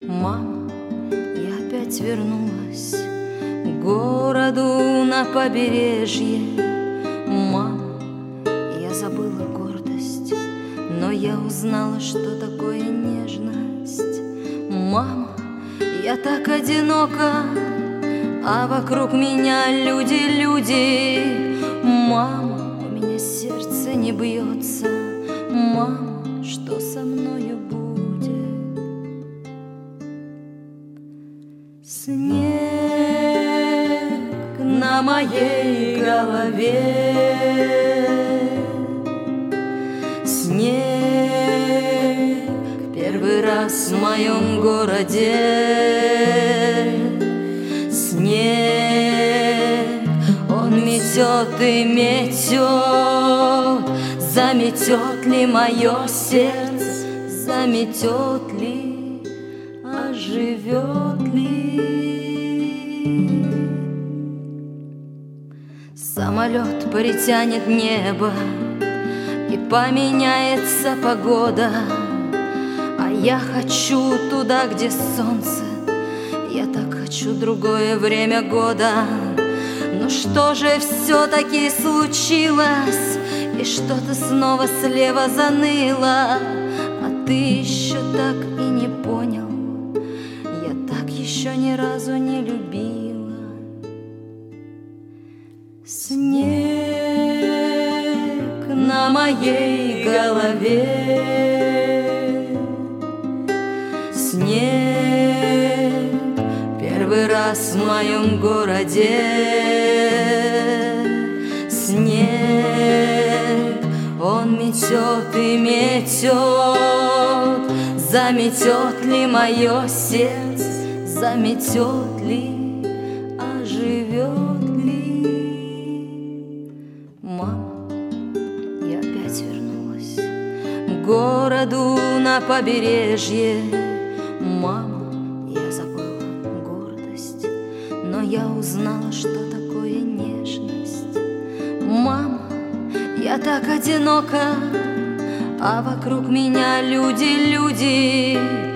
Мама, я опять вернулась к городу на побережье. Мама, я забыла гордость, но я узнала, что такое нежность. Мама, я так одинока, а вокруг меня люди, люди. Мама, у меня сердце не бьется. Мама, что со мною будет? Снег на моей голове, снег первый раз в моем городе. Снег, он метет и метет, заметет ли мое сердце, заметет ли, оживет ли? Самолет притянет небо, и поменяется погода, а я хочу туда, где солнце. Я так хочу другое время года. Но что же все-таки случилось? И что-то снова слева заныло, а ты еще так и не понял. Я так еще ни разу не любила. Снег на моей голове, снег первый раз в моем городе. Снег, он метет и метет, заметет ли мое сердце, заметет ли, оживет ли? Мама, я опять вернулась к городу на побережье. Мама, я забыла гордость, но я узнала, что такое нежность. Мама, я так одинока, а вокруг меня люди, люди.